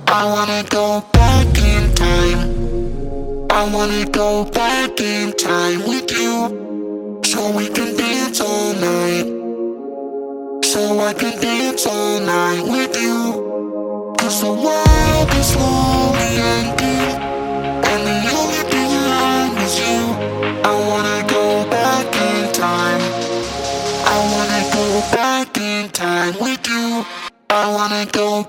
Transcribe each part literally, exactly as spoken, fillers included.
I wanna go back in time. I wanna go back in time with you, so we can dance all night. So I can dance all night with you. Cause the world is slowly ending, and the only thing around is you. I wanna go back in time. I wanna go back in time with you. I wanna go.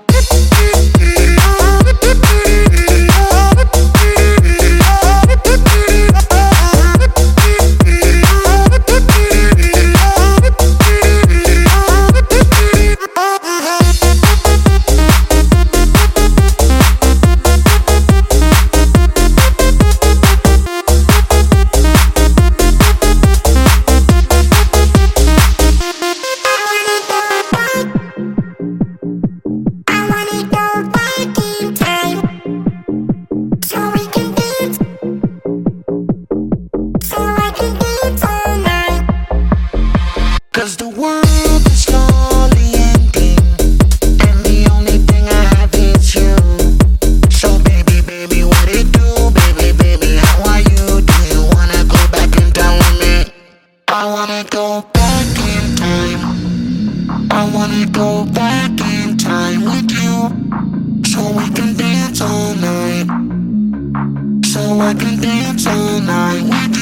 Cause the world is slowly ending, and the only thing I have is you. So baby, baby, what it do? Baby, baby, how are you? Do you wanna go back in time with me? I wanna go back in time. I wanna go back in time with you, so we can dance all night. So I can dance all night with you.